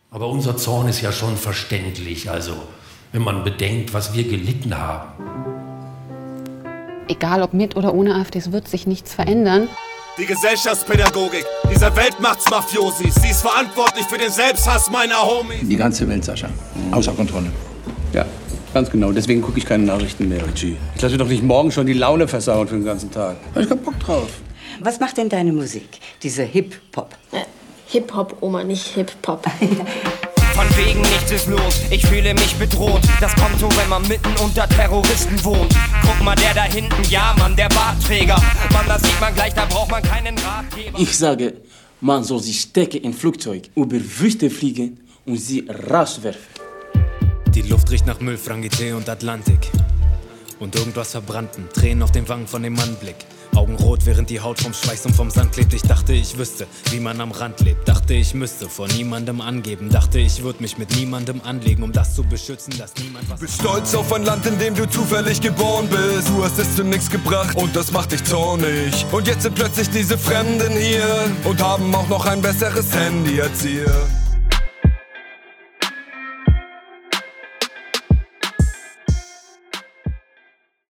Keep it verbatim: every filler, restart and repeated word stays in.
Aber unser Zorn ist ja schon verständlich, also wenn man bedenkt, was wir gelitten haben. Egal ob mit oder ohne AfD, es wird sich nichts verändern. Die Gesellschaftspädagogik dieser Weltmachtsmafiosis, sie ist verantwortlich für den Selbsthass meiner Homies. Die ganze Welt, Sascha. Außer Kontrolle. Ja, ganz genau. Deswegen gucke ich keine Nachrichten mehr, Richie. Ich lasse mir doch nicht morgen schon die Laune versauen für den ganzen Tag. Da hab ich keinen Bock drauf. Was macht denn deine Musik? Diese Hip-Hop? Äh, Hip-Hop, Oma, nicht Hip-Hop. Von wegen nichts ist los, ich fühle mich bedroht. Das kommt so, wenn man mitten unter Terroristen wohnt. Guck mal, der da hinten, ja Mann, der Bartträger. Mann, das sieht man gleich, da braucht man keinen Ratgeber. Ich sage, man soll sich stecken in Flugzeug, über Wüste fliegen und sie rauswerfen. Die Luft riecht nach Müll, Frangitee und Atlantik. Und irgendwas verbrannten, Tränen auf den Wangen von dem Mannblick. Augen rot, während die Haut vom Schweiß und vom Sand klebt. Ich dachte, ich wüsste, wie man am Rand lebt. Dachte, ich müsste vor niemandem angeben. Dachte, ich würde mich mit niemandem anlegen, um das zu beschützen, dass niemand was... Bist stolz auf ein Land, in dem du zufällig geboren bist. Du hast es zu nichts gebracht und das macht dich zornig. Und jetzt sind plötzlich diese Fremden hier und haben auch noch ein besseres Handy als ihr.